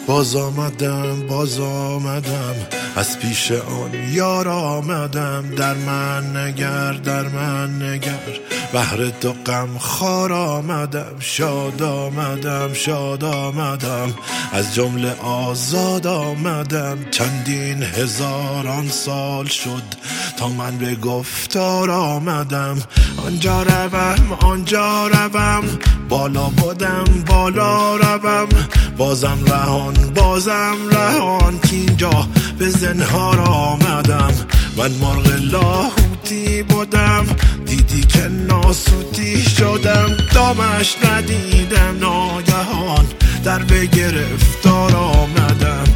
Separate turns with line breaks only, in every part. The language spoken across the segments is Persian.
باز آمدم از پیش آن یار آمدم. در من نگر بهر تو غم خوار آمدم. شاد آمدم از جمله آزاد آمدم. چندین هزاران سال شد تا من به گفتار آمدم. آنجا روم بالا بودم بالا روم. بازم رهان کینجا به زنهار آمدم. من مرغ لاهوتی بودم دیدی که ناسوتی شدم. دامش ندیدم ناگهان در به گرفتار آمدم.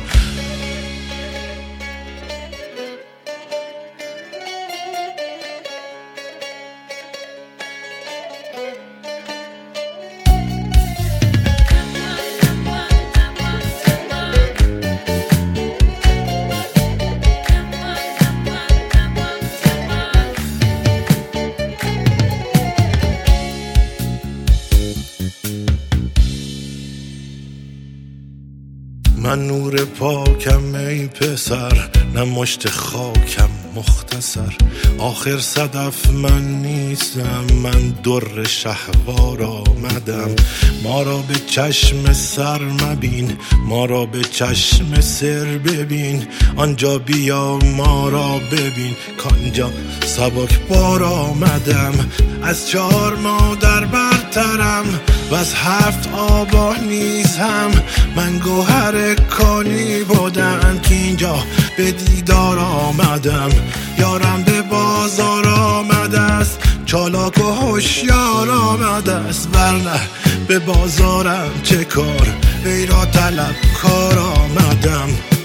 من نور پاکم ای پسر، نه مشت خاکم مختصر. آخر صدف من نیستم، من در شهوار آمدم. ما را به چشم سر مبین، ما را به چشم سر ببین. آنجا بیا ما را ببین، کانجا سبک بار آمدم. از 4 مادر برترم و از 7 آبا نیز هم. من گوهر کانی بودم که اینجا به دیدار آمدم. یارم به بازار آمده است، چالاک و هوشیار آمده است. ورنه به بازارم چه کار، وی را طلب کار آمدم.